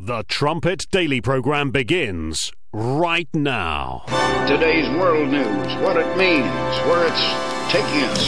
The Trumpet Daily program begins right now. Today's world news, what it means, where it's taking us.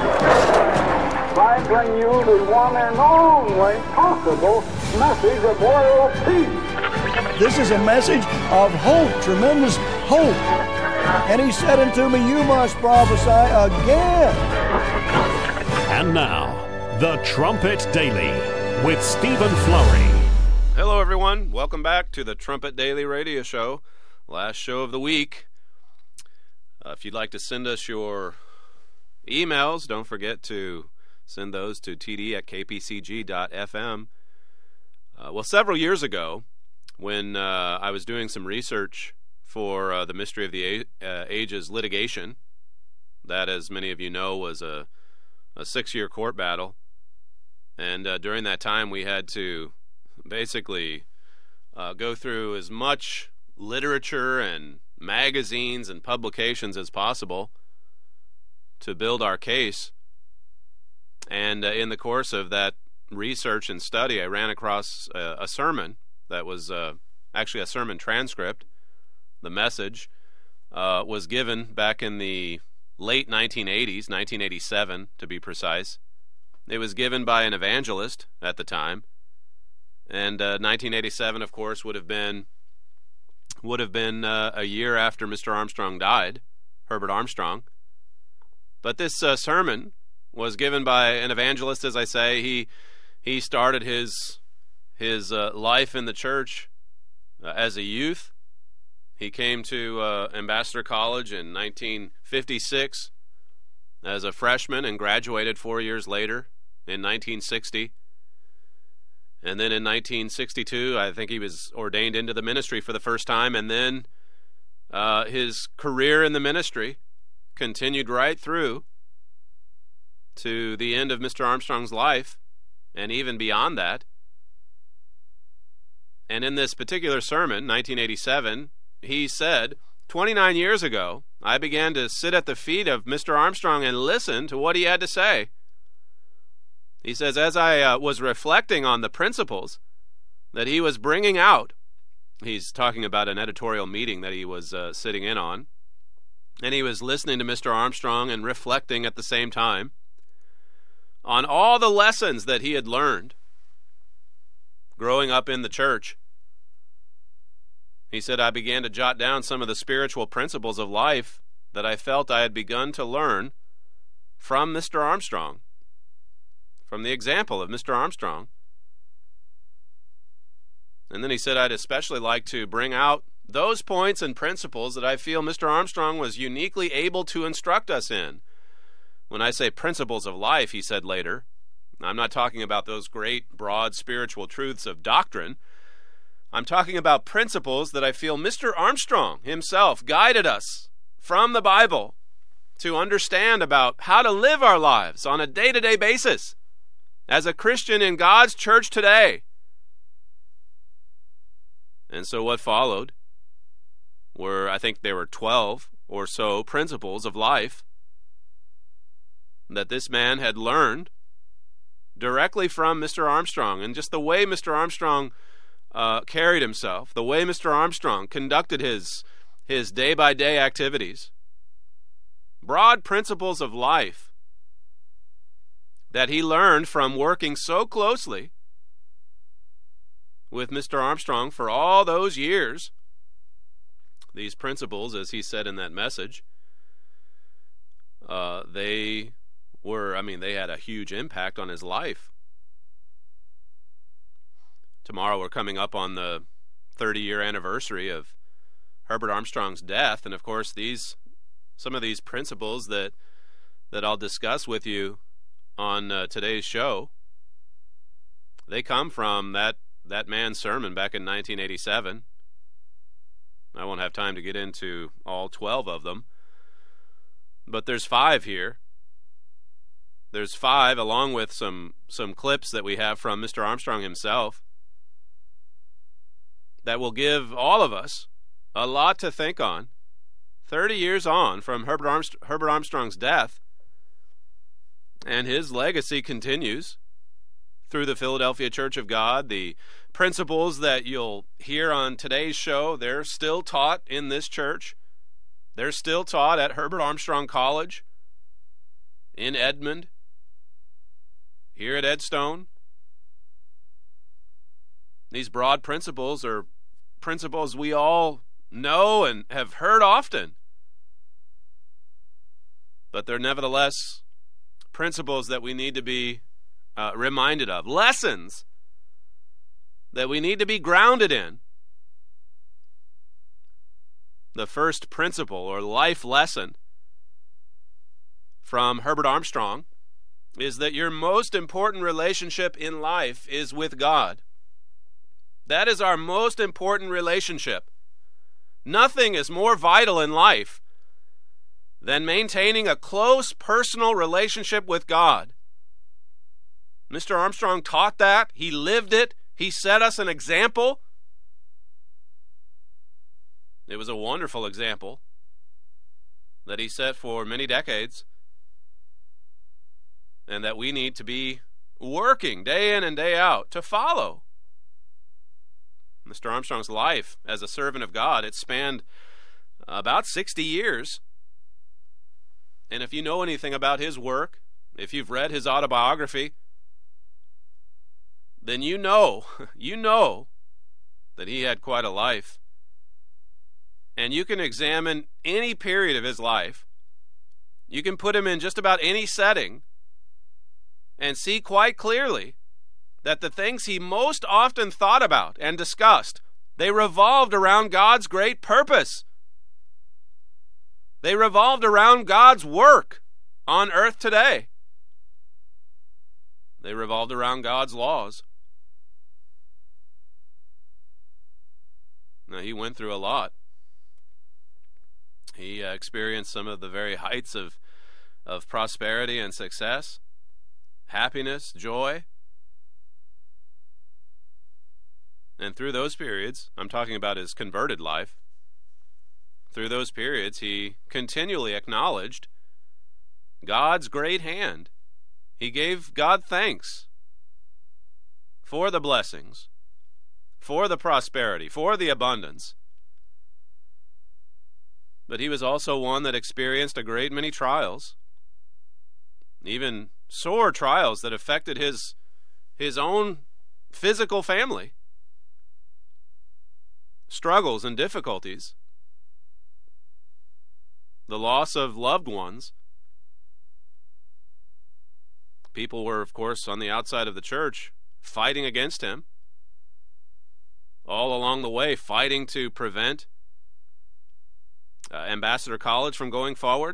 I bring you the one and only possible message of world peace. This is a message of hope, tremendous hope. And he said unto me, you must prophesy again. And now, The Trumpet Daily with Stephen Flurry. Hello, everyone. Welcome back to the Trumpet Daily Radio Show, last show of the week. If you'd like to send us your emails, don't forget to send those to td@kpcg.fm. Well, several years ago, when I was doing some research for the Mystery of the Ages litigation, that, as many of you know, was a 6-year court battle, and during that time we had to basically go through as much literature and magazines and publications as possible to build our case. And in the course of that research and study, I ran across a sermon that was actually a sermon transcript. The message was given back in the late 1980s, 1987 to be precise. It was given by an evangelist at the time. And 1987, of course, would have been a year after Mr. Armstrong died, Herbert Armstrong. But this sermon was given by an evangelist, as I say. He started his life in the church as a youth. He came to Ambassador College in 1956 as a freshman and graduated 4 years later in 1960. And then in 1962, I think he was ordained into the ministry for the first time. And then his career in the ministry continued right through to the end of Mr. Armstrong's life, and even beyond that. And in this particular sermon, 1987, he said, 29 years ago, I began to sit at the feet of Mr. Armstrong and listen to what he had to say. He says, as I was reflecting on the principles that he was bringing out, he's talking about an editorial meeting that he was sitting in on, and he was listening to Mr. Armstrong and reflecting at the same time on all the lessons that he had learned growing up in the church. He said, I began to jot down some of the spiritual principles of life that I felt I had begun to learn from Mr. Armstrong, from the example of Mr. Armstrong. And then he said, I'd especially like to bring out those points and principles that I feel Mr. Armstrong was uniquely able to instruct us in. When I say principles of life, he said later, I'm not talking about those great, broad spiritual truths of doctrine. I'm talking about principles that I feel Mr. Armstrong himself guided us from the Bible to understand about how to live our lives on a day-to-day basis as a Christian in God's church today. And so what followed were, I think there were 12 or so principles of life that this man had learned directly from Mr. Armstrong, and just the way Mr. Armstrong carried himself, the way Mr. Armstrong conducted his day-by-day activities. Broad principles of life that he learned from working so closely with Mr. Armstrong for all those years. These principles, as he said in that message, they had a huge impact on his life. Tomorrow we're coming up on the 30-year anniversary of Herbert Armstrong's death, and of course some of these principles that I'll discuss with you on today's show, they come from that man's sermon back in 1987. I won't have time to get into all 12 of them, but there's 5 here. There's 5, along with some clips that we have from Mr. Armstrong himself, that will give all of us a lot to think on. 30 years on from Herbert Armstrong's death, and his legacy continues through the Philadelphia Church of God. The principles that you'll hear on today's show, they're still taught in this church. They're still taught at Herbert Armstrong College in Edmond, here at Edstone. These broad principles are principles we all know and have heard often, but they're nevertheless principles that we need to be reminded of, lessons that we need to be grounded in. The first principle or life lesson from Herbert Armstrong is that your most important relationship in life is with God. That is our most important relationship. Nothing is more vital in life than maintaining a close personal relationship with God. Mr. Armstrong taught that. He lived it. He set us an example. It was a wonderful example that he set for many decades, and that we need to be working day in and day out to follow. Mr. Armstrong's life as a servant of God, it spanned about 60 years. And if you know anything about his work, if you've read his autobiography, then you know that he had quite a life. And you can examine any period of his life. You can put him in just about any setting and see quite clearly that the things he most often thought about and discussed, they revolved around God's great purpose. They revolved around God's work on earth today. They revolved around God's laws. Now, he went through a lot. He experienced some of the very heights of prosperity and success, happiness, joy. And through those periods, I'm talking about his converted life, through those periods he continually acknowledged God's great hand. He gave God thanks for the blessings, for the prosperity, for the abundance. But he was also one that experienced a great many trials, even sore trials that affected his own physical family. Struggles and difficulties. The loss of loved ones. People were, of course, on the outside of the church fighting against him. All along the way, fighting to prevent Ambassador College from going forward.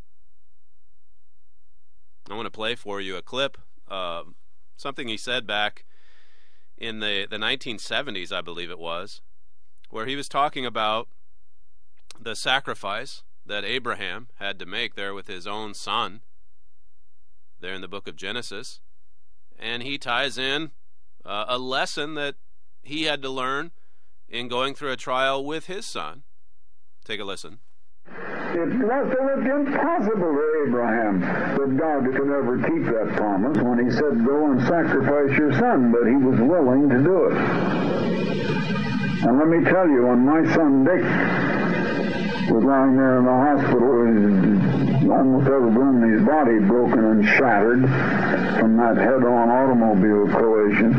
I want to play for you a clip, something he said back in the 1970s, I believe it was, where he was talking about the sacrifice that Abraham had to make there with his own son, there in the book of Genesis. And he ties in a lesson that he had to learn in going through a trial with his son. Take a listen. It must have looked impossible to Abraham that God could ever keep that promise when he said, go and sacrifice your son, but he was willing to do it. And let me tell you, when my son Dick was lying there in the hospital, almost every bone in his body broken and shattered from that head-on automobile collision,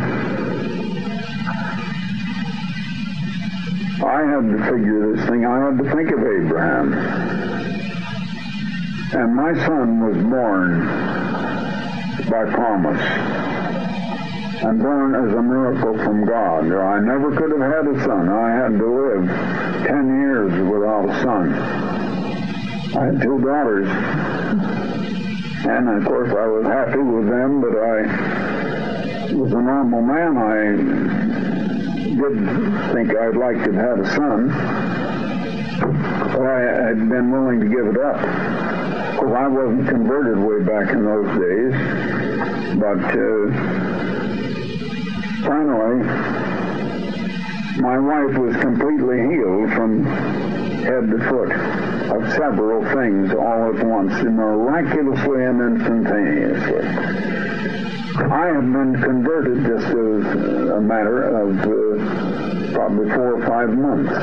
I had to figure this thing. I had to think of Abraham. And my son was born by promise and born as a miracle from God. I never could have had a son. I had to live 10 years without a son. I had 2 daughters. And, of course, I was happy with them, but I was a normal man. I did think I'd like to have had a son, but I had been willing to give it up. Because I wasn't converted way back in those days, but finally, my wife was completely healed from head to foot of several things all at once, miraculously and instantaneously. I had been converted just as a matter of probably 4 or 5 months.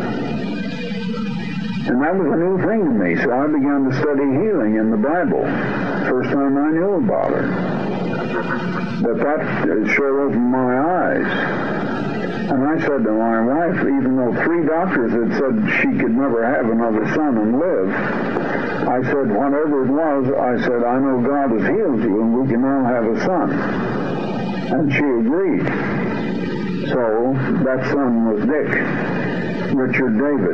And that was a new thing to me, so I began to study healing in the Bible. First time I knew about it. But that sure opened my eyes. And I said to my wife, even though 3 doctors had said she could never have another son and live, I said, whatever it was, I said, I know God has healed you and we can now have a son. And she agreed. So that son was Dick, Richard David.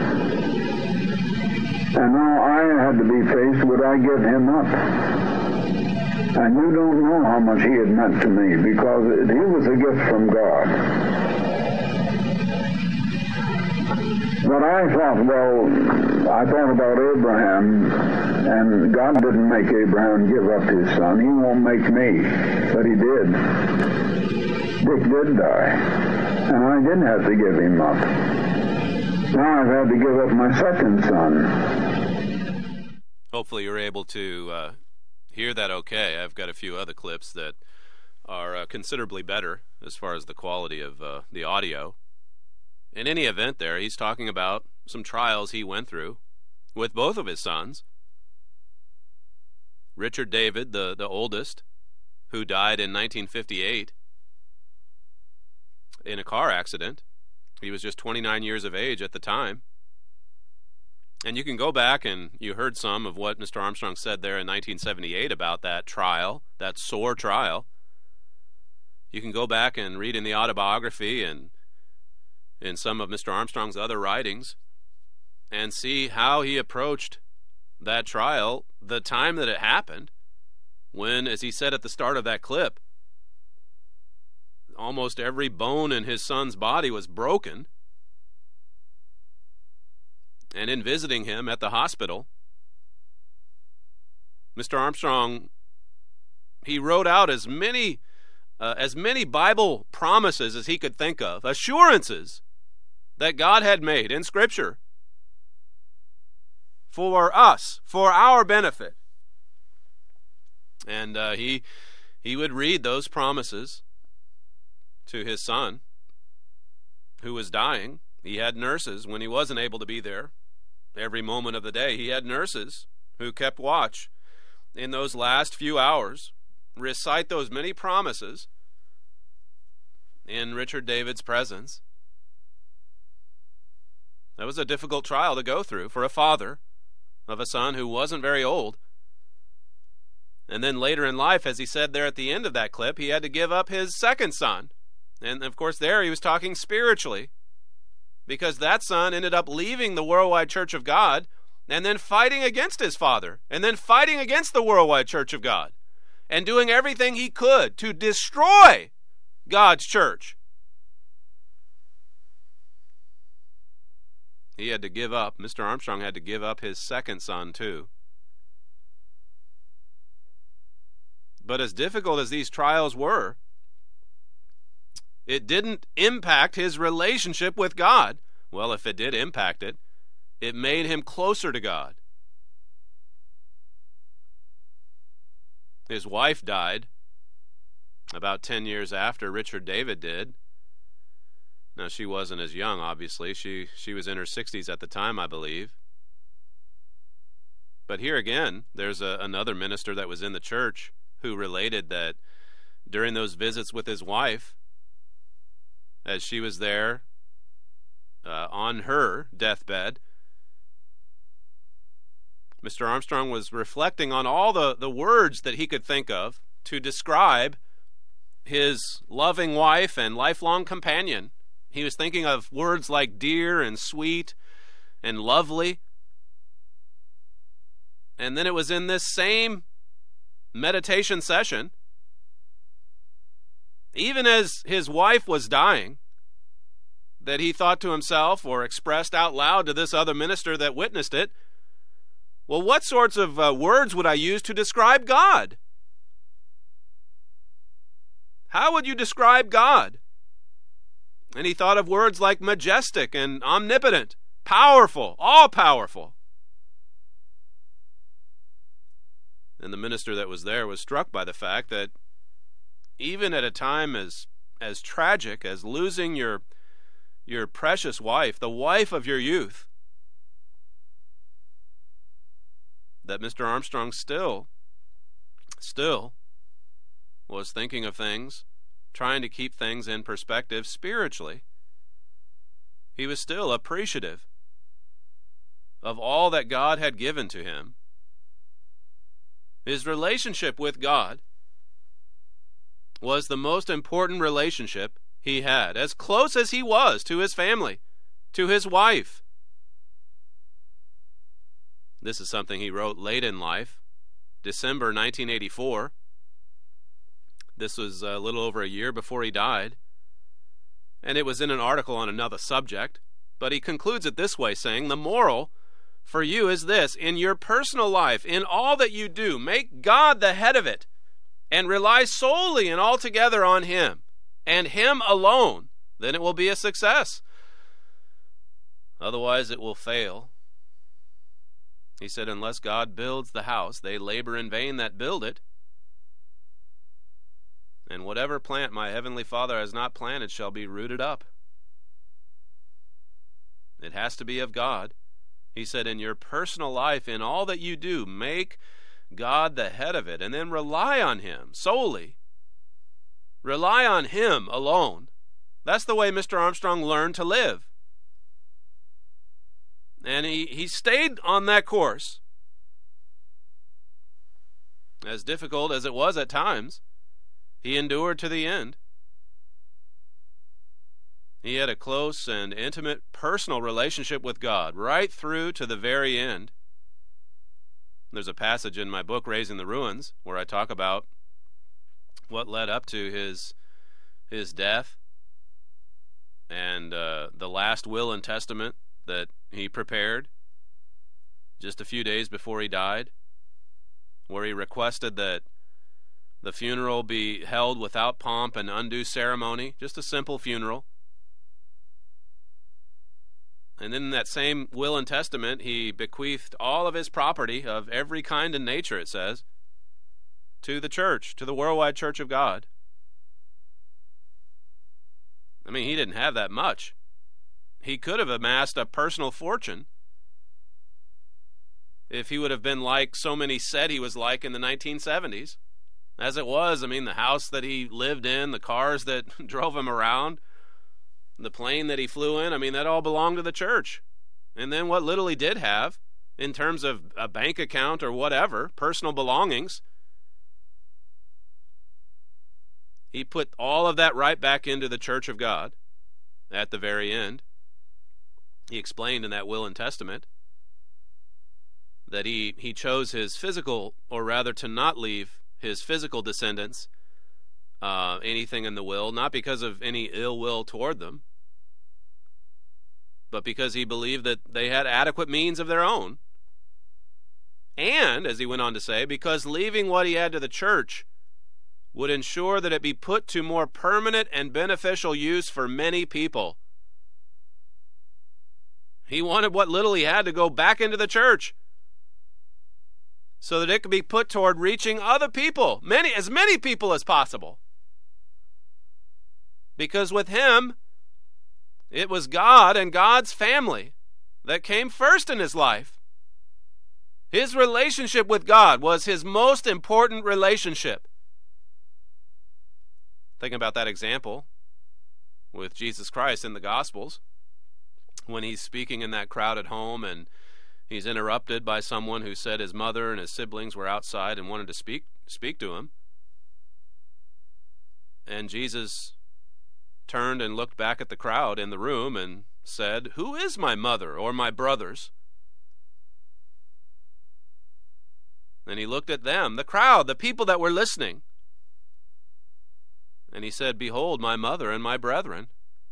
And now I had to be faced, would I give him up? And you don't know how much he had meant to me, because he was a gift from God. But I thought about Abraham, and God didn't make Abraham give up his son. He won't make me, but he did. Dick did die, and I didn't have to give him up. Now I've had to give up my second son. Hopefully you're able to hear that okay. I've got a few other clips that are considerably better as far as the quality of the audio. In any event there, he's talking about some trials he went through with both of his sons. Richard David, the oldest, who died in 1958 in a car accident. He was just 29 years of age at the time. And you can go back, and you heard some of what Mr. Armstrong said there in 1978 about that trial, that sore trial. You can go back and read in the autobiography and in some of Mr. Armstrong's other writings and see how he approached that trial, the time that it happened, when, as he said at the start of that clip, almost every bone in his son's body was broken. And in visiting him at the hospital, Mr. Armstrong, he wrote out as many Bible promises as he could think of, assurances that God had made in Scripture for us, for our benefit. And he would read those promises to his son, who was dying. He had nurses when he wasn't able to be there every moment of the day. He had nurses who kept watch in those last few hours, recite those many promises in Richard David's presence. That was a difficult trial to go through for a father of a son who wasn't very old. And then later in life, as he said there at the end of that clip, he had to give up his second son. And of course there he was talking spiritually, because that son ended up leaving the Worldwide Church of God and then fighting against his father and then fighting against the Worldwide Church of God and doing everything he could to destroy God's church. He had to give up, Mr. Armstrong had to give up his second son too. But as difficult as these trials were, it didn't impact his relationship with God. Well, if it did impact it, it made him closer to God. His wife died about 10 years after Richard David did. Now, she wasn't as young, obviously. She was in her 60s at the time, I believe. But here again, there's another minister that was in the church who related that during those visits with his wife, as she was there on her deathbed, Mr. Armstrong was reflecting on all the words that he could think of to describe his loving wife and lifelong companion. He was thinking of words like dear and sweet and lovely. And then it was in this same meditation session, even as his wife was dying, that he thought to himself, or expressed out loud to this other minister that witnessed it, well, what sorts of words would I use to describe God? How would you describe God? And he thought of words like majestic and omnipotent, powerful, all-powerful. And the minister that was there was struck by the fact that even at a time as tragic as losing your precious wife, the wife of your youth, that Mr. Armstrong still was thinking of things, trying to keep things in perspective spiritually. He was still appreciative of all that God had given to him. His relationship with God was the most important relationship he had, as close as he was to his family, to his wife. This is something he wrote late in life, December 1984. This was a little over a year before he died, and it was in an article on another subject, but he concludes it this way, saying, "The moral for you is this: in your personal life, in all that you do, make God the head of it, and rely solely and altogether on Him, and Him alone. Then it will be a success. Otherwise it will fail." He said, "Unless God builds the house, they labor in vain that build it. And whatever plant my heavenly Father has not planted shall be rooted up." It has to be of God. He said, in your personal life, in all that you do, make God the head of it, and then rely on Him solely. Rely on Him alone. That's the way Mr. Armstrong learned to live. And he stayed on that course, as difficult as it was at times. He endured to the end. He had a close and intimate personal relationship with God right through to the very end. There's a passage in my book, Raising the Ruins, where I talk about what led up to his death and the last will and testament that he prepared just a few days before he died, where he requested that the funeral be held without pomp and undue ceremony, just a simple funeral. And then in that same will and testament, he bequeathed all of his property of every kind and nature, it says, to the church, to the Worldwide Church of God. I mean, he didn't have that much. He could have amassed a personal fortune if he would have been like so many said he was like in the 1970s. As it was, I mean, the house that he lived in, the cars that drove him around, the plane that he flew in, I mean, that all belonged to the church. And then what little he did have, in terms of a bank account or whatever, personal belongings, he put all of that right back into the Church of God at the very end. He explained in that will and testament that he chose his physical, or rather to not leave his physical descendants anything in the will, not because of any ill will toward them, but because he believed that they had adequate means of their own. And, as he went on to say, because leaving what he had to the church would ensure that it be put to more permanent and beneficial use for many people. He wanted what little he had to go back into the church so that it could be put toward reaching other people, as many people as possible. Because with him, it was God and God's family that came first in his life. His relationship with God was his most important relationship. Think about that example with Jesus Christ in the Gospels, when he's speaking in that crowded home and he's interrupted by someone who said his mother and his siblings were outside and wanted to speak to him. And Jesus turned and looked back at the crowd in the room and said, "Who is my mother or my brothers?" And he looked at them, the crowd, the people that were listening. And he said, "Behold, my mother and my brethren."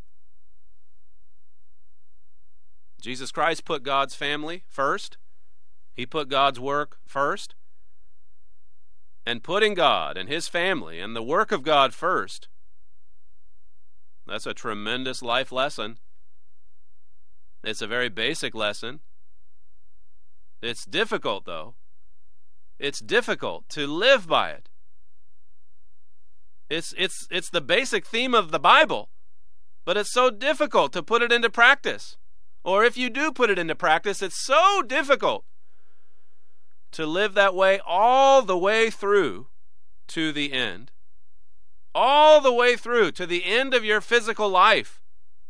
Jesus Christ put God's family first. He put God's work first. And putting God and his family and the work of God first, that's a tremendous life lesson. It's a very basic lesson. It's difficult, though. It's difficult to live by it. It's the basic theme of the Bible, but it's so difficult to put it into practice. Or if you do put it into practice, it's so difficult to live that way all the way through to the end. All the way through to the end of your physical life.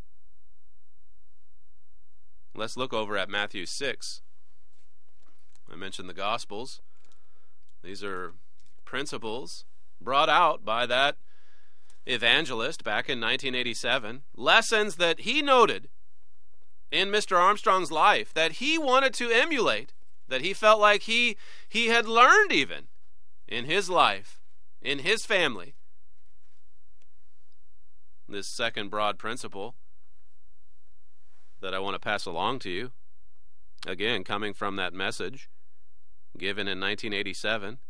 Let's look over at Matthew 6. I mentioned the Gospels. These are principles brought out by that evangelist back in 1987. Lessons that he noted in Mr. Armstrong's life that he wanted to emulate, that he felt like he had learned even in his life, in his family. This second broad principle that I want to pass along to you, again, coming from that message given in 1987,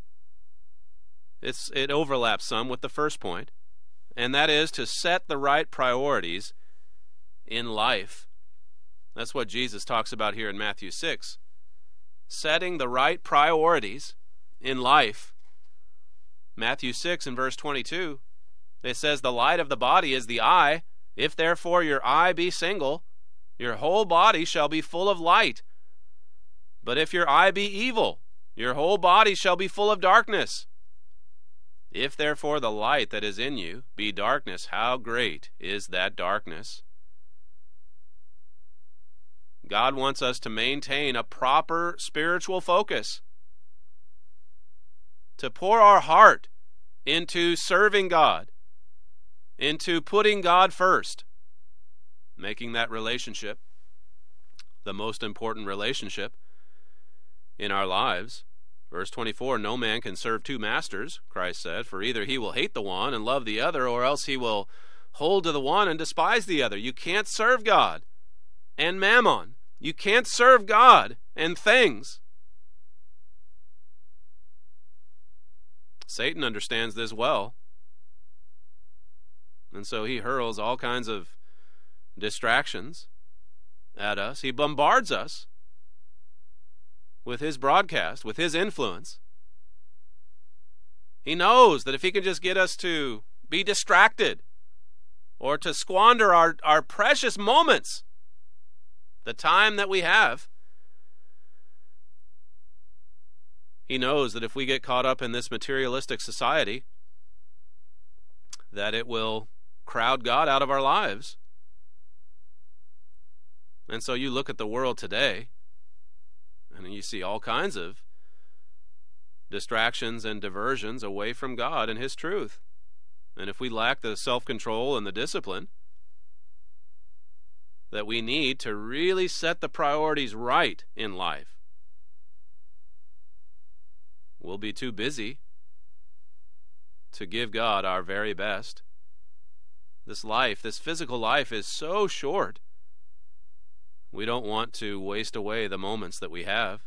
it overlaps some with the first point, and that is to set the right priorities in life. That's what Jesus talks about here in Matthew 6. Setting the right priorities in life. Matthew 6 and verse 22, it says, "The light of the body is the eye. If therefore your eye be single, your whole body shall be full of light. But if your eye be evil, your whole body shall be full of darkness. If therefore the light that is in you be darkness, how great is that darkness?" God wants us to maintain a proper spiritual focus, to pour our heart into serving God, into putting God first, making that relationship the most important relationship in our lives. Verse 24, "No man can serve two masters," Christ said, "for either he will hate the one and love the other, or else he will hold to the one and despise the other." You can't serve God and mammon. You can't serve God and things. Satan understands this well. And so he hurls all kinds of distractions at us. He bombards us with his broadcast, with his influence. He knows that if he can just get us to be distracted or to squander our precious moments, the time that we have, he knows that if we get caught up in this materialistic society, that it will crowd God out of our lives. And so you look at the world today, and you see all kinds of distractions and diversions away from God and his truth. And if we lack the self-control and the discipline that we need to really set the priorities right in life, we'll be too busy to give God our very best. This life, this physical life, is so short. We don't want to waste away the moments that we have.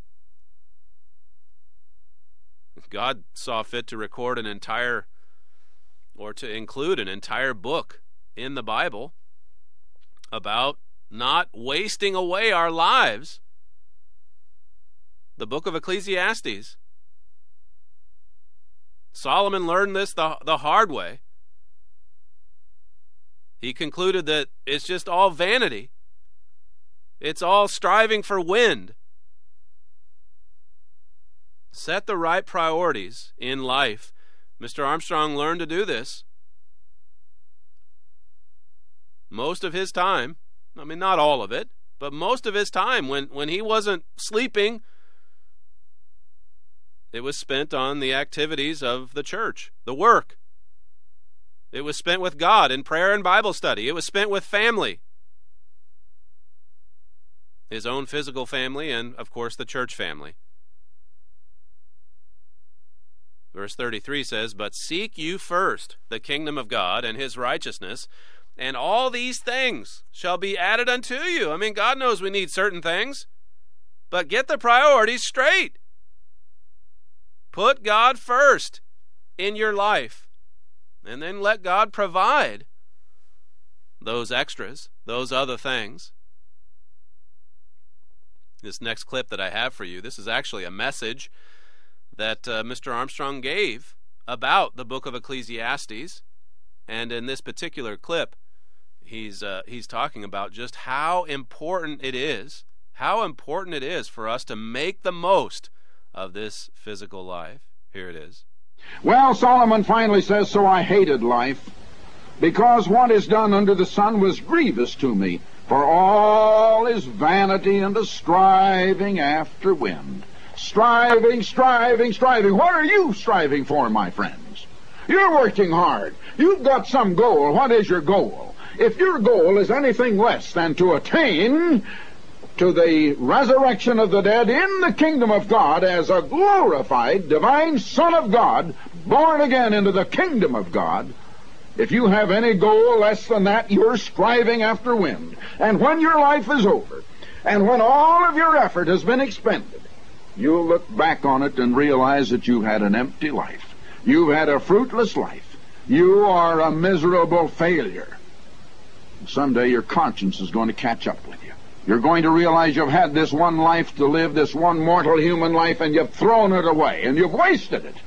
God saw fit to record an entire, or to include an entire book in the Bible about not wasting away our lives. The book of Ecclesiastes. Solomon learned this the hard way. He concluded that it's just all vanity. It's all striving for wind. Set the right priorities in life. Mr. Armstrong learned to do this. Most of his time, I mean, not all of it, but most of his time when he wasn't sleeping, it was spent on the activities of the church, the work. It was spent with God in prayer and Bible study. It was spent with family. His own physical family and, of course, the church family. Verse 33 says, "But seek you first the kingdom of God and his righteousness, and all these things shall be added unto you." I mean, God knows we need certain things, but get the priorities straight. Put God first in your life, and then let God provide those extras, those other things. This next clip that I have for you, this is actually a message that Mr. Armstrong gave about the book of Ecclesiastes, and in this particular clip, he's talking about just how important it is for us to make the most of this physical life. Here it is. Well, Solomon finally says, so I hated life, because what is done under the sun was grievous to me, for all is vanity and a striving after wind. Striving. What are you striving for, my friends? You're working hard. You've got some goal. What is your goal? If your goal is anything less than to attain to the resurrection of the dead in the kingdom of God as a glorified divine Son of God, born again into the kingdom of God, if you have any goal less than that, you're striving after wind. And when your life is over, and when all of your effort has been expended, you'll look back on it and realize that you had an empty life. You've had a fruitless life. You are a miserable failure. Someday your conscience is going to catch up with you. You're going to realize you've had this one life to live, this one mortal human life, and you've thrown it away, and you've wasted it.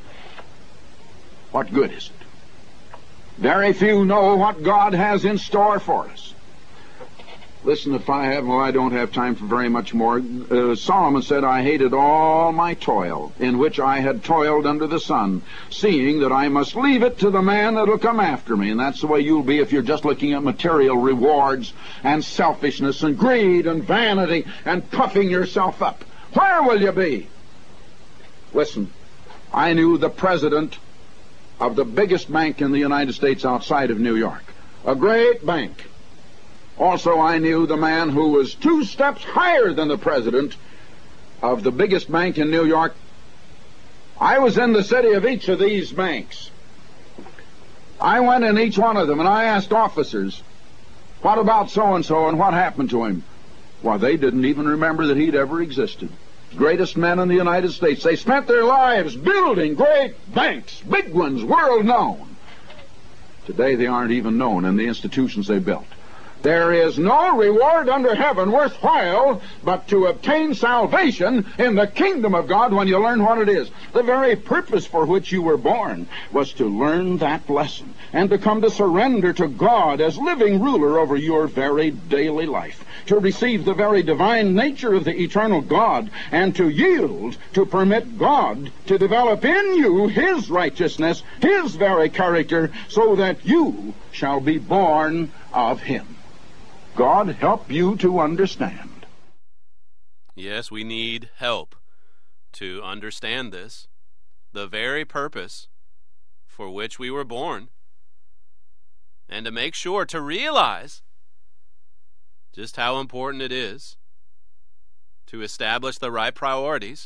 What good is it? Very few know what God has in store for us. Listen, I don't have time for very much more. Solomon said, I hated all my toil, in which I had toiled under the sun, seeing that I must leave it to the man that'll come after me. And that's the way you'll be if you're just looking at material rewards and selfishness and greed and vanity and puffing yourself up. Where will you be? Listen, I knew the president of the biggest bank in the United States outside of New York. A great bank. Also, I knew the man who was 2 steps higher than the president of the biggest bank in New York. I was in the city of each of these banks. I went in each one of them, and I asked officers, what about so-and-so, and what happened to him? Well, they didn't even remember that he'd ever existed. Greatest men in the United States. They spent their lives building great banks, big ones, world-known. Today they aren't even known in the institutions they built. There is no reward under heaven worthwhile but to obtain salvation in the kingdom of God when you learn what it is. The very purpose for which you were born was to learn that lesson and to come to surrender to God as living ruler over your very daily life, to receive the very divine nature of the eternal God, and to yield to permit God to develop in you His righteousness, His very character, so that you shall be born of Him. God help you to understand. Yes, we need help to understand this, the very purpose for which we were born, and to make sure to realize just how important it is to establish the right priorities.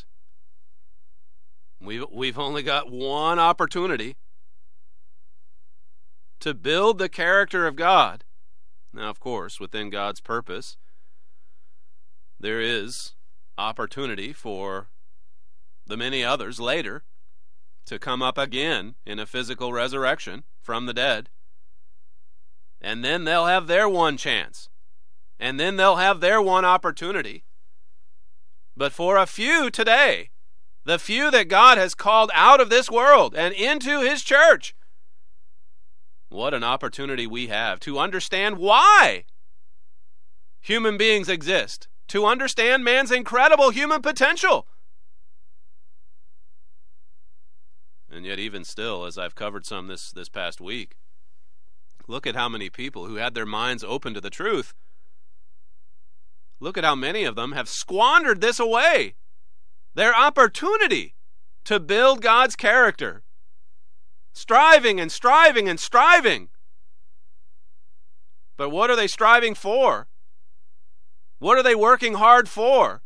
We've only got one opportunity to build the character of God. Now, of course, within God's purpose, there is opportunity for the many others later to come up again in a physical resurrection from the dead. And then they'll have their one chance. And then they'll have their one opportunity. But for a few today, the few that God has called out of this world and into His church, what an opportunity we have to understand why human beings exist, to understand man's incredible human potential. And yet even still, as I've covered some this past week, look at how many people who had their minds open to the truth, look at how many of them have squandered this away, their opportunity to build God's character. Striving and striving and striving. But what are they striving for? What are they working hard for?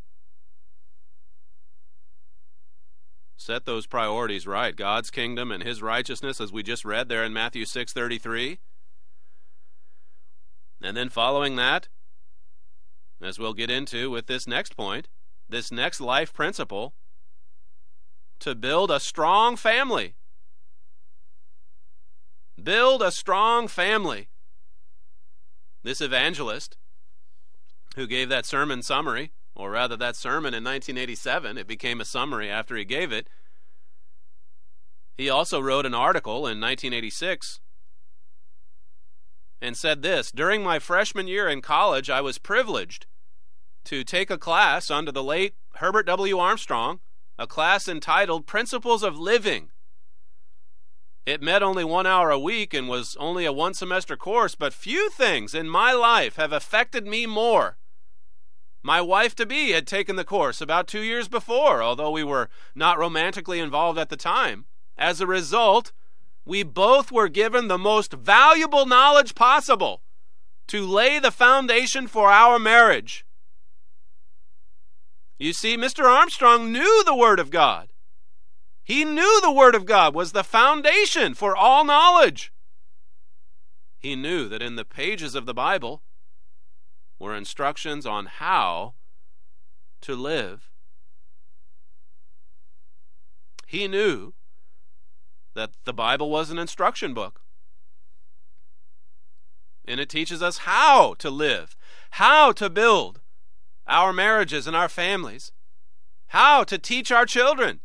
Set those priorities right. God's kingdom and His righteousness, as we just read there in Matthew 6:33. And then following that, as we'll get into with this next point, this next life principle, to build a strong family. Build a strong family. This evangelist who gave that sermon summary, or rather that sermon in 1987, it became a summary after he gave it. He also wrote an article in 1986 and said this: during my freshman year in college, I was privileged to take a class under the late Herbert W. Armstrong, a class entitled Principles of Living. It met only 1 hour a week and was only a one-semester course, but few things in my life have affected me more. My wife-to-be had taken the course about 2 years before, although we were not romantically involved at the time. As a result, we both were given the most valuable knowledge possible to lay the foundation for our marriage. You see, Mr. Armstrong knew the Word of God. He knew the Word of God was the foundation for all knowledge. He knew that in the pages of the Bible were instructions on how to live. He knew that the Bible was an instruction book. And it teaches us how to live, how to build our marriages and our families, how to teach our children.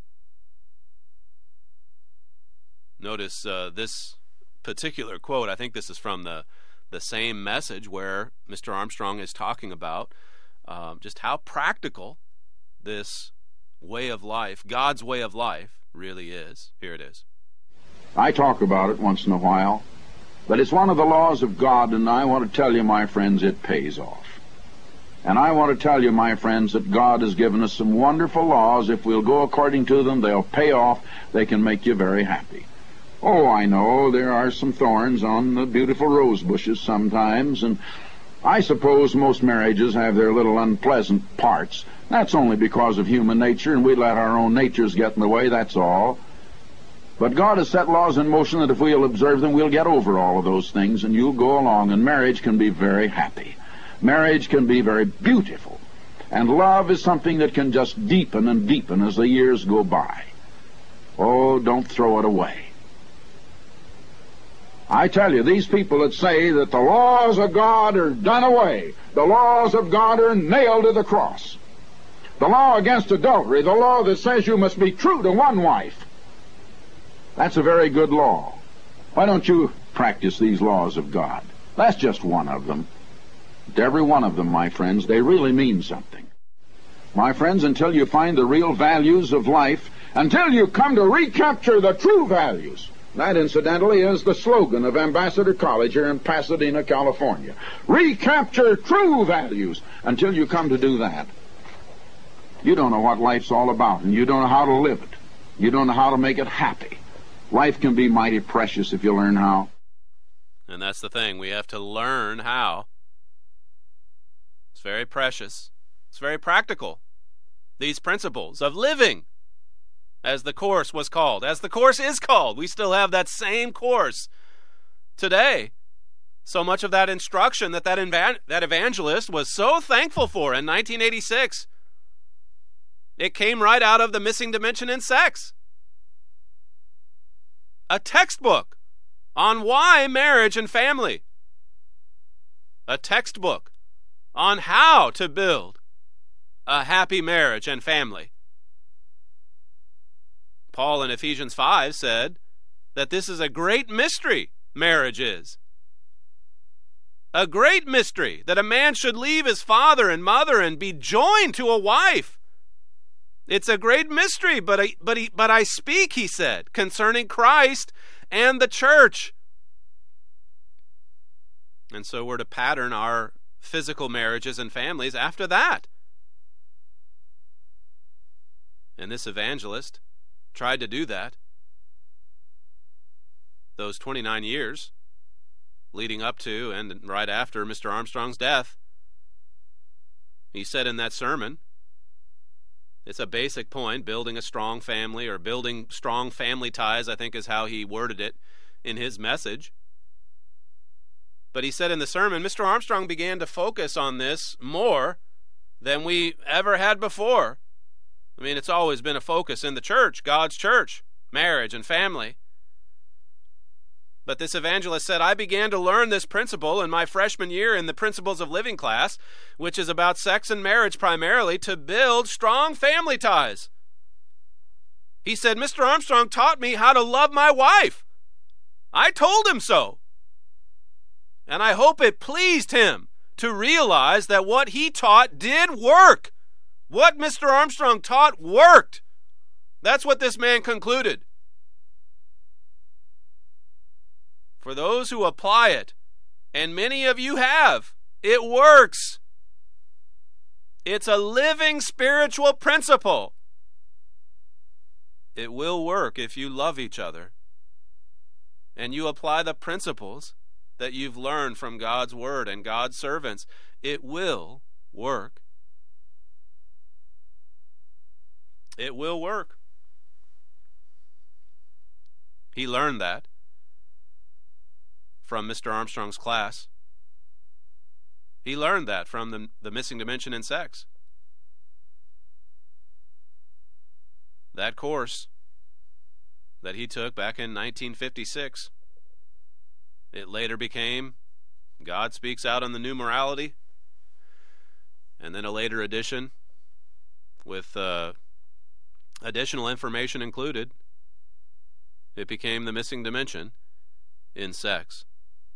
Notice this particular quote. I think this is from the same message where Mr. Armstrong is talking about just how practical this way of life, God's way of life, really is. Here it is. I talk about it once in a while, but it's one of the laws of God, and I want to tell you, my friends, it pays off. And I want to tell you, my friends, that God has given us some wonderful laws. If we'll go according to them, they'll pay off. They can make you very happy. Oh, I know there are some thorns on the beautiful rose bushes sometimes, and I suppose most marriages have their little unpleasant parts. That's only because of human nature, and we let our own natures get in the way, that's all. But God has set laws in motion that if we'll observe them, we'll get over all of those things, and you'll go along, and marriage can be very happy. Marriage can be very beautiful, and love is something that can just deepen and deepen as the years go by. Oh, don't throw it away. I tell you, these people that say that the laws of God are done away, the laws of God are nailed to the cross, the law against adultery, the law that says you must be true to one wife, that's a very good law. Why don't you practice these laws of God? That's just one of them. But every one of them, my friends, they really mean something. My friends, until you find the real values of life, until you come to recapture the true values. That, incidentally, is the slogan of Ambassador College here in Pasadena, California. Recapture true values. Until you come to do that, you don't know what life's all about, and you don't know how to live it. You don't know how to make it happy. Life can be mighty precious if you learn how. And that's the thing. We have to learn how. It's very precious. It's very practical. These principles of living, as the course was called, as the course is called. We still have that same course today. So much of that instruction that evangelist was so thankful for in 1986, it came right out of The Missing Dimension in Sex. A textbook on why marriage and family. A textbook on how to build a happy marriage and family. Paul in Ephesians 5 said that this is a great mystery, marriage is. A great mystery that a man should leave his father and mother and be joined to a wife. It's a great mystery, but I speak, he said, concerning Christ and the church. And so we're to pattern our physical marriages and families after that. And this evangelist tried to do that. Those 29 years leading up to and right after Mr. Armstrong's death, he said in that sermon, it's a basic point, building a strong family or building strong family ties, I think is how he worded it in his message. But he said in the sermon, Mr. Armstrong began to focus on this more than we ever had before. I mean, it's always been a focus in the church, God's church, marriage and family. But this evangelist said, I began to learn this principle in my freshman year in the Principles of Living class, which is about sex and marriage primarily, to build strong family ties. He said, Mr. Armstrong taught me how to love my wife. I told him so. And I hope it pleased him to realize that what he taught did work. What Mr. Armstrong taught worked. That's what this man concluded. For those who apply it, and many of you have, it works. It's a living spiritual principle. It will work if you love each other and you apply the principles that you've learned from God's Word and God's servants. It will work. It will work. He learned that from Mr. Armstrong's class. He learned that from the Missing Dimension in Sex. That course that he took back in 1956, it later became God Speaks Out on the New Morality, and then a later edition with additional information included. It became the Missing Dimension in Sex.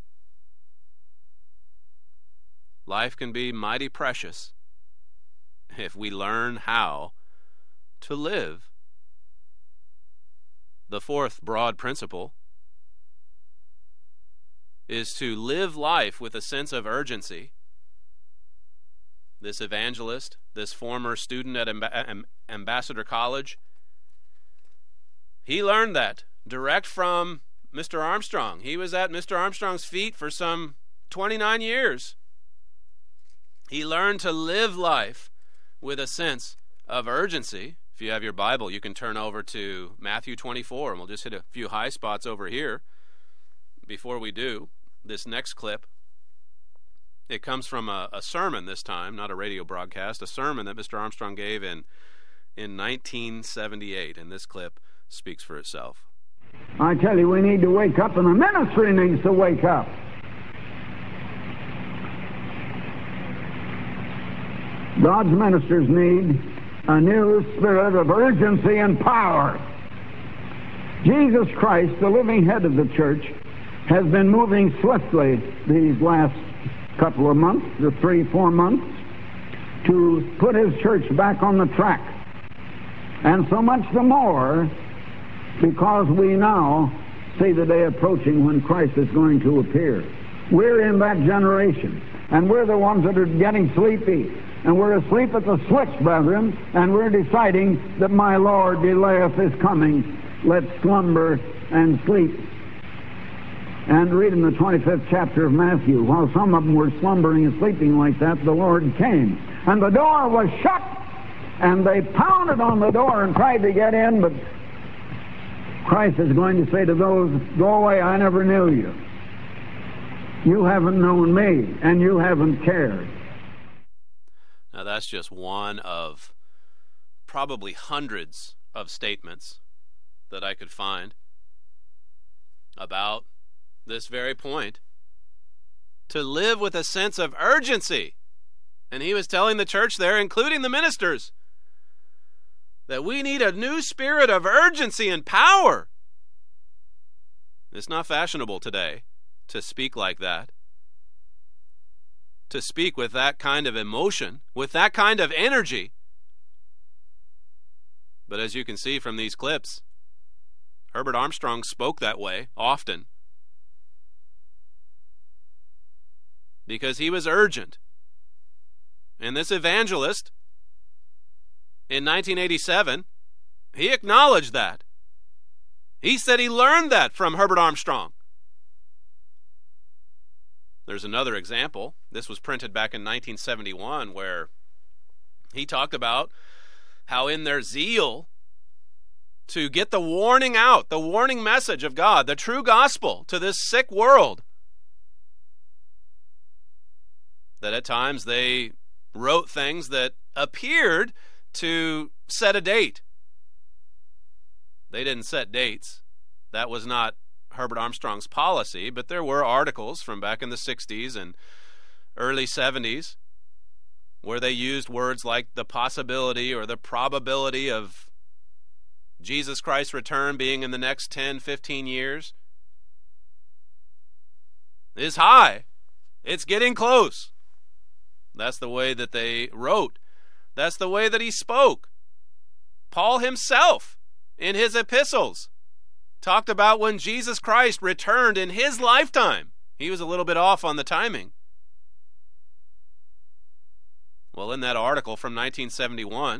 Life can be mighty precious if we learn how to live. The fourth broad principle is to live life with a sense of urgency. This evangelist, this former student at Ambassador College, he learned that direct from Mr. Armstrong. He was at Mr. Armstrong's feet for some 29 years. He learned to live life with a sense of urgency. If you have your Bible, you can turn over to Matthew 24, and we'll just hit a few high spots over here. Before we do, this next clip, it comes from a sermon this time, not a radio broadcast, a sermon that Mr. Armstrong gave in 1978, and this clip speaks for itself. I tell you, we need to wake up, and the ministry needs to wake up. God's ministers need a new spirit of urgency and power. Jesus Christ, the living head of the church, has been moving swiftly these last couple of months, the 3-4 months, to put his church back on the track. And so much the more because we now see the day approaching when Christ is going to appear. We're in that generation, and we're the ones that are getting sleepy. And we're asleep at the switch, brethren, and we're deciding that my Lord delayeth his coming. Let's slumber and sleep. And read in the 25th chapter of Matthew, while some of them were slumbering and sleeping like that, the Lord came. And the door was shut, and they pounded on the door and tried to get in, but Christ is going to say to those, go away, I never knew you. You haven't known me, and you haven't cared. Now that's just one of probably hundreds of statements that I could find about this very point. To live with a sense of urgency. And he was telling the church there, including the ministers, that we need a new spirit of urgency and power. It's not fashionable today to speak like that. To speak with that kind of emotion, with that kind of energy. But as you can see from these clips, Herbert Armstrong spoke that way often. Because he was urgent. And this evangelist, in 1987, he acknowledged that. He said he learned that from Herbert Armstrong. There's another example. This was printed back in 1971, where he talked about how in their zeal to get the warning out, the warning message of God, the true gospel to this sick world, that at times they wrote things that appeared to set a date. They didn't set dates. That was not Herbert Armstrong's policy, but there were articles from back in the 60s and early 70s where they used words like the possibility or the probability of Jesus Christ's return being in the next 10, 15 years, is high. It's getting close. That's the way that they wrote. That's the way that he spoke. Paul himself, in his epistles, talked about when Jesus Christ returned in his lifetime. He was a little bit off on the timing. Well, in that article from 1971,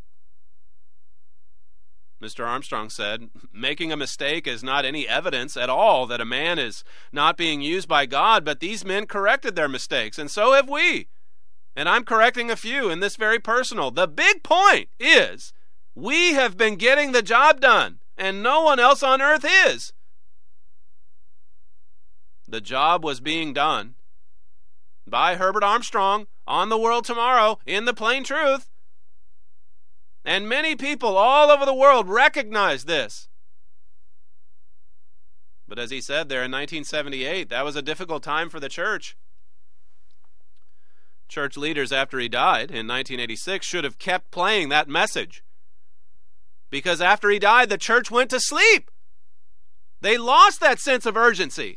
Mr. Armstrong said, making a mistake is not any evidence at all that a man is not being used by God, but these men corrected their mistakes, and so have we. And I'm correcting a few in this very personal. The big point is, we have been getting the job done, and no one else on earth is. The job was being done by Herbert Armstrong on The World Tomorrow in The Plain Truth. And many people all over the world recognize this. But as he said there in 1978, that was a difficult time for the church. Church leaders after he died in 1986 should have kept playing that message. Because after he died, the church went to sleep. They lost that sense of urgency.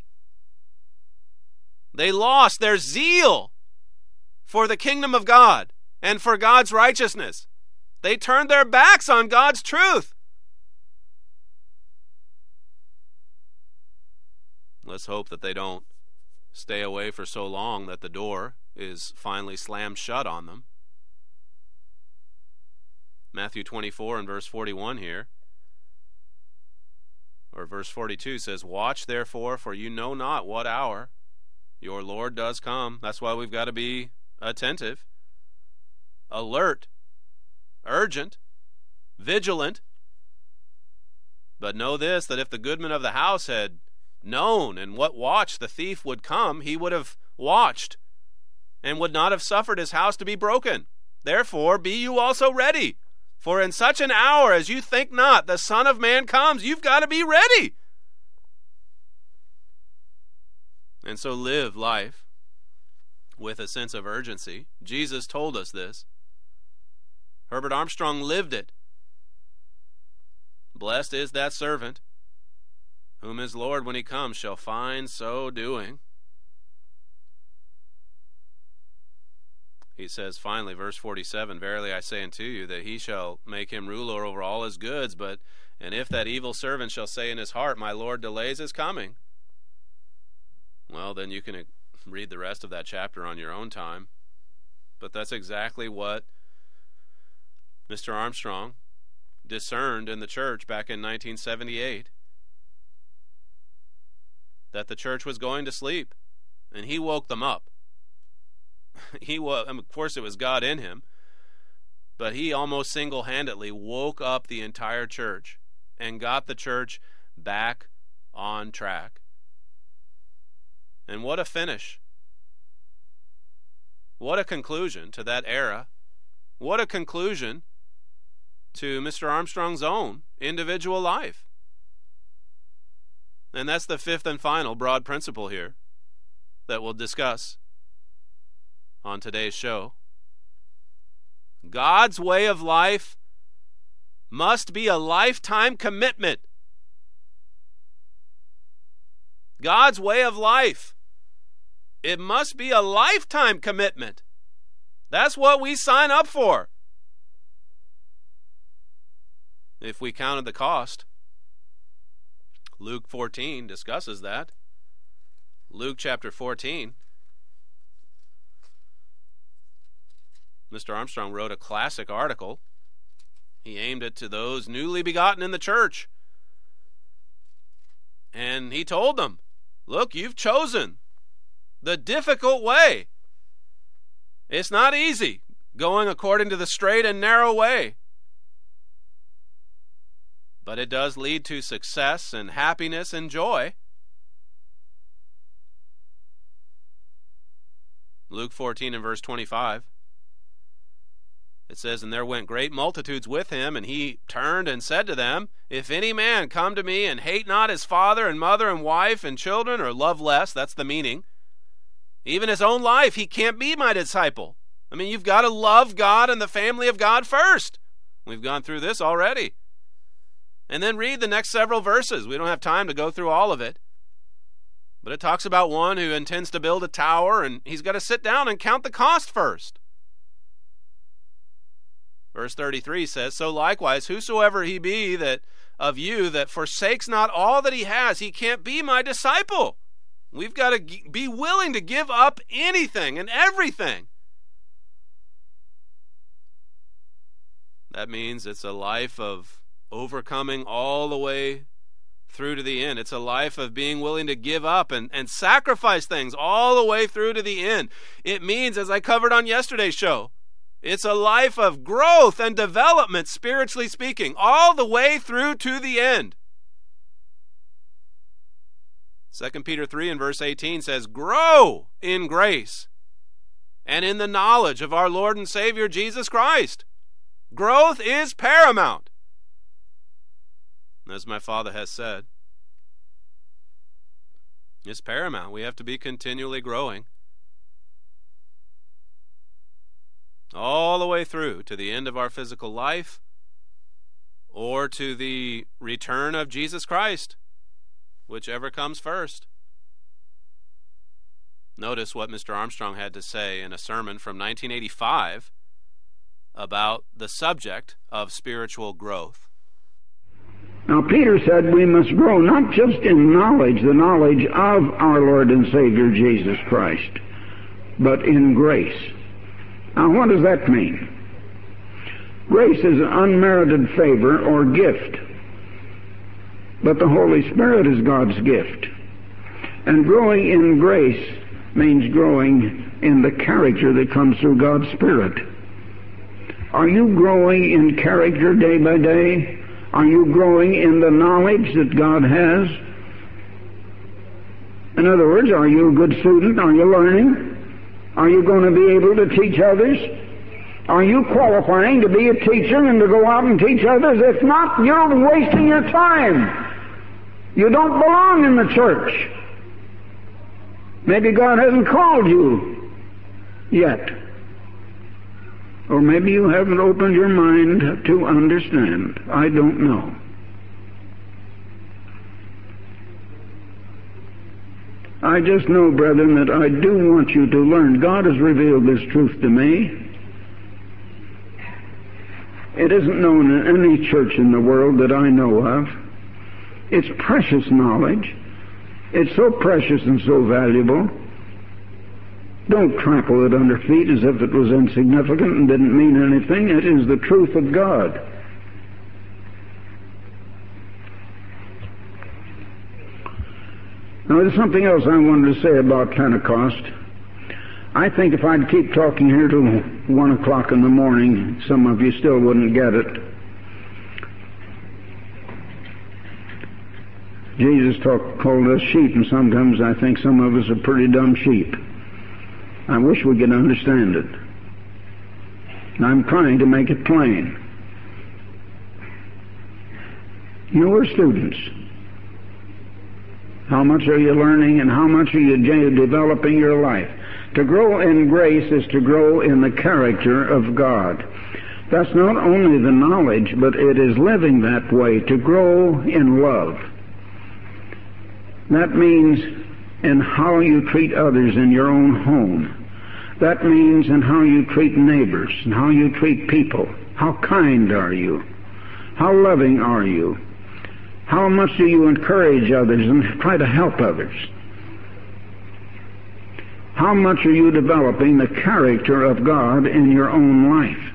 They lost their zeal for the kingdom of God and for God's righteousness. They turned their backs on God's truth. Let's hope that they don't stay away for so long that the door is finally slammed shut on them. Matthew 24 and verse 41 here, or verse 42 says, "Watch therefore, for you know not what hour your Lord does come." That's why we've got to be attentive, alert, urgent, vigilant. But know this, that if the goodman of the house had known in what watch the thief would come, he would have watched and would not have suffered his house to be broken. Therefore be you also ready, for in such an hour as you think not, the Son of Man comes. You've got to be ready. And so live life with a sense of urgency. Jesus told us this. Herbert Armstrong lived it. Blessed is that servant whom his Lord, when he comes, shall find so doing. He says finally, verse 47, "Verily I say unto you, that he shall make him ruler over all his goods. And if that evil servant shall say in his heart, My Lord delays his coming," well, then you can read the rest of that chapter on your own time. But that's exactly what Mr. Armstrong discerned in the church back in 1978. That the church was going to sleep, and he woke them up. Of course, it was God in him, but he almost single-handedly woke up the entire church and got the church back on track. And what a finish. What a conclusion to that era. What a conclusion to Mr. Armstrong's own individual life. And that's the fifth and final broad principle here that we'll discuss on today's show. God's way of life must be a lifetime commitment. God's way of life, it must be a lifetime commitment. That's what we sign up for. If we counted the cost, Luke 14 discusses that. Luke chapter 14. Mr. Armstrong wrote a classic article. He aimed it to those newly begotten in the church. And he told them, look, you've chosen the difficult way. It's not easy going according to the straight and narrow way. But it does lead to success and happiness and joy. Luke 14 and verse 25. It says, And there went great multitudes with him, and he turned and said to them, If any man come to me and hate not his father and mother and wife and children, or love less, that's the meaning, even his own life, he can't be my disciple. I mean, you've got to love God and the family of God first. We've gone through this already. And then read the next several verses. We don't have time to go through all of it. But it talks about one who intends to build a tower, and he's got to sit down and count the cost first. Verse 33 says, "So likewise, whosoever he be that of you that forsakes not all that he has, he can't be my disciple." We've got to be willing to give up anything and everything. That means it's a life of overcoming all the way through to the end. It's a life of being willing to give up and sacrifice things all the way through to the end. It means, as I covered on yesterday's show, it's a life of growth and development, spiritually speaking, all the way through to the end. 2 Peter 3 and verse 18 says, "Grow in grace and in the knowledge of our Lord and Savior Jesus Christ." Growth is paramount. As my father has said, it's paramount. We have to be continually growing all the way through to the end of our physical life or to the return of Jesus Christ, whichever comes first. Notice what Mr. Armstrong had to say in a sermon from 1985 about the subject of spiritual growth. Now, Peter said we must grow not just in knowledge, the knowledge of our Lord and Savior Jesus Christ, but in grace. Now, what does that mean? Grace is an unmerited favor or gift, but the Holy Spirit is God's gift. And growing in grace means growing in the character that comes through God's Spirit. Are you growing in character day by day? Are you growing in the knowledge that God has? In other words, are you a good student? Are you learning? Are you going to be able to teach others? Are you qualifying to be a teacher and to go out and teach others? If not, you're wasting your time. You don't belong in the church. Maybe God hasn't called you yet. Or maybe you haven't opened your mind to understand. I don't know. I just know, brethren, that I do want you to learn. God has revealed this truth to me. It isn't known in any church in the world that I know of. It's precious knowledge. It's so precious and so valuable. Don't trample it under feet as if it was insignificant and didn't mean anything. It is the truth of God. Now, there's something else I wanted to say about Pentecost. I think if I'd keep talking here till 1 o'clock in the morning, some of you still wouldn't get it. Jesus called us sheep, and sometimes I think some of us are pretty dumb sheep. I wish we could understand it. And I'm trying to make it plain. You are students. How much are you learning and how much are you developing your life? To grow in grace is to grow in the character of God. That's not only the knowledge, but it is living that way, to grow in love. That means in how you treat others in your own home. That means in how you treat neighbors and how you treat people. How kind are you? How loving are you? How much do you encourage others and try to help others? How much are you developing the character of God in your own life?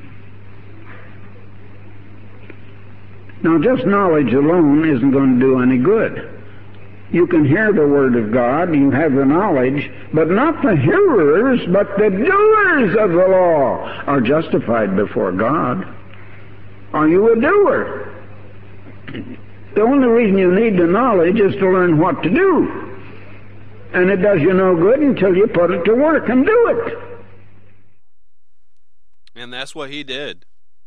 Now, just knowledge alone isn't going to do any good. You can hear the Word of God, you have the knowledge, but not the hearers, but the doers of the law are justified before God. Are you a doer? The only reason you need the knowledge is to learn what to do. And it does you no good until you put it to work and do it. And that's what he did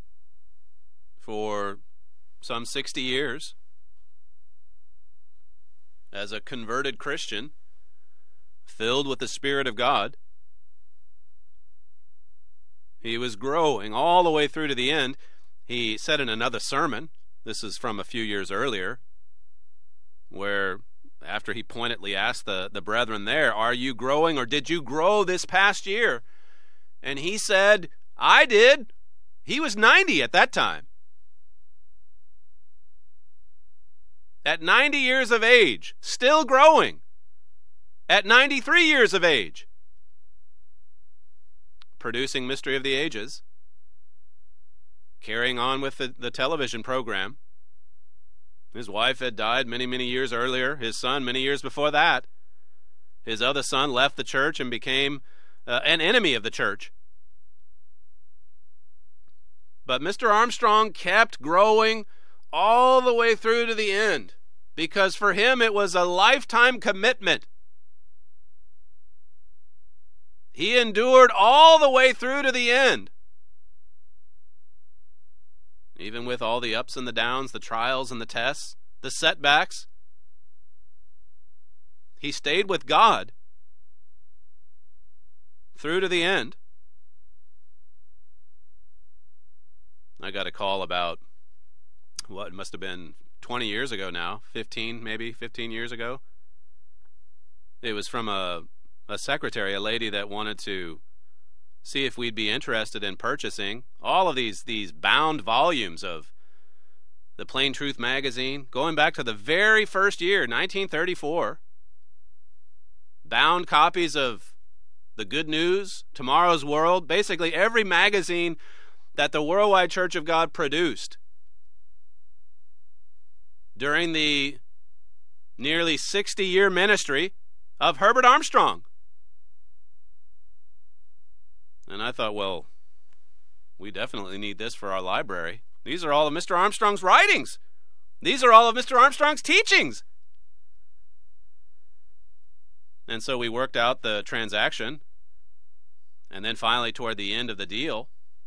for some 60 years. As a converted Christian, filled with the Spirit of God, he was growing all the way through to the end. He said in another sermon, This is from a few years earlier, where after he pointedly asked the brethren there, are you growing or did you grow this past year? And he said, I did. He was 90 at that time. At 90 years of age, still growing. At 93 years of age, producing Mystery of the Ages, carrying on with the television program. His wife had died many, many years earlier. His son many years before that. His other son left the church and became an enemy of the church. But Mr. Armstrong kept growing all the way through to the end, because for him it was a lifetime commitment. He endured all the way through to the end. Even with all the ups and the downs, the trials and the tests, the setbacks, he stayed with God through to the end. I got a call about, it must have been 20 years ago now, 15 years ago. It was from a secretary, a lady that wanted to see if we'd be interested in purchasing all of these bound volumes of the Plain Truth magazine, going back to the very first year, 1934. Bound copies of The Good News, Tomorrow's World, basically every magazine that the Worldwide Church of God produced during the nearly 60-year ministry of Herbert Armstrong. And I thought, well, we definitely need this for our library. These are all of Mr. Armstrong's writings. These are all of Mr. Armstrong's teachings. And so we worked out the transaction. And then finally, toward the end of the deal,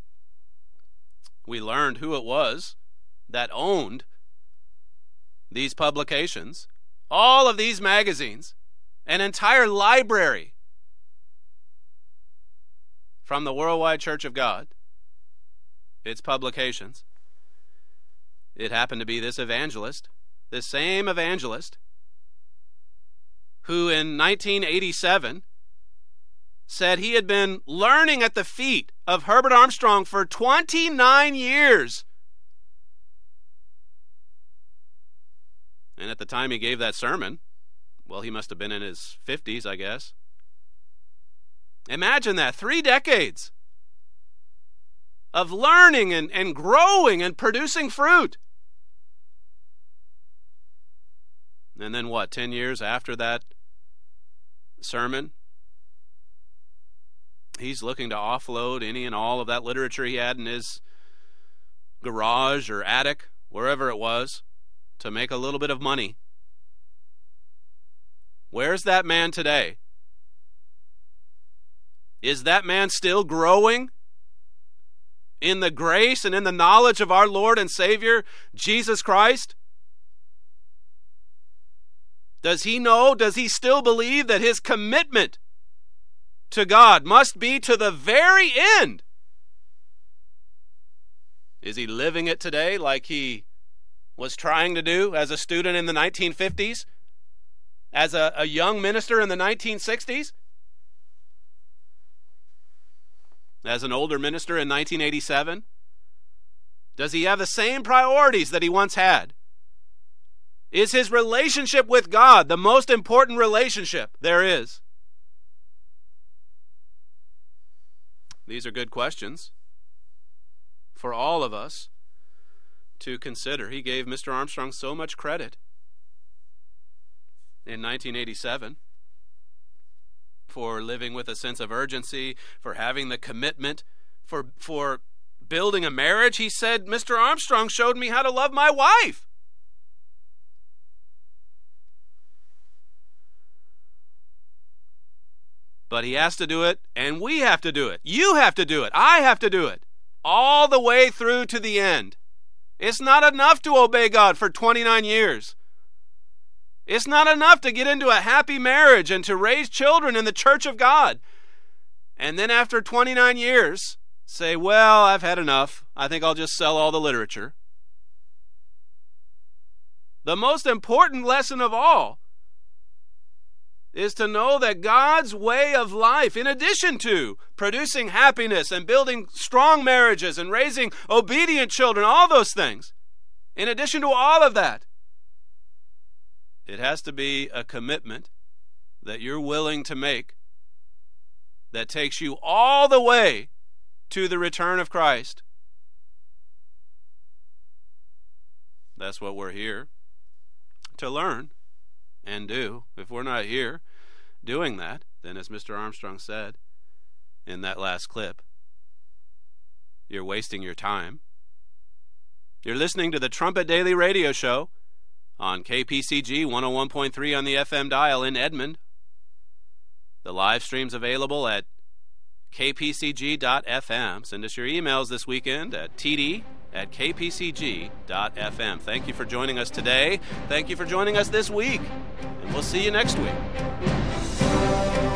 we learned who it was that owned these publications, all of these magazines, an entire library from the Worldwide Church of God, its publications. It happened to be this evangelist, this same evangelist, who in 1987 said he had been learning at the feet of Herbert Armstrong for 29 years. And at the time he gave that sermon, well, he must have been in his 50s, I guess. Imagine that, 3 decades of learning and growing and producing fruit. And then 10 years after that sermon, he's looking to offload any and all of that literature he had in his garage or attic, wherever it was, to make a little bit of money. Where's that man today? Is that man still growing in the grace and in the knowledge of our Lord and Savior, Jesus Christ? Does he know, does he still believe that his commitment to God must be to the very end? Is he living it today like he was trying to do as a student in the 1950s? As a young minister in the 1960s? As an older minister in 1987? Does he have the same priorities that he once had? Is his relationship with God the most important relationship there is? These are good questions for all of us to consider. He gave Mr. Armstrong so much credit in 1987 for living with a sense of urgency, for having the commitment, for building a marriage. He said, Mr. Armstrong showed me how to love my wife. But he has to do it, and we have to do it. You have to do it. I have to do it. All the way through to the end. It's not enough to obey God for 29 years. It's not enough to get into a happy marriage and to raise children in the church of God. And then after 29 years, say, well, I've had enough. I think I'll just sell all the literature. The most important lesson of all is to know that God's way of life, in addition to producing happiness and building strong marriages and raising obedient children, all those things, in addition to all of that, it has to be a commitment that you're willing to make that takes you all the way to the return of Christ. That's what we're here to learn and do. If we're not here doing that, then as Mr. Armstrong said in that last clip, you're wasting your time. You're listening to the Trumpet Daily Radio Show on KPCG 101.3 on the FM dial in Edmond. The live stream's available at kpcg.fm. Send us your emails this weekend at td@kpcg.fm. Thank you for joining us today. Thank you for joining us this week. And we'll see you next week.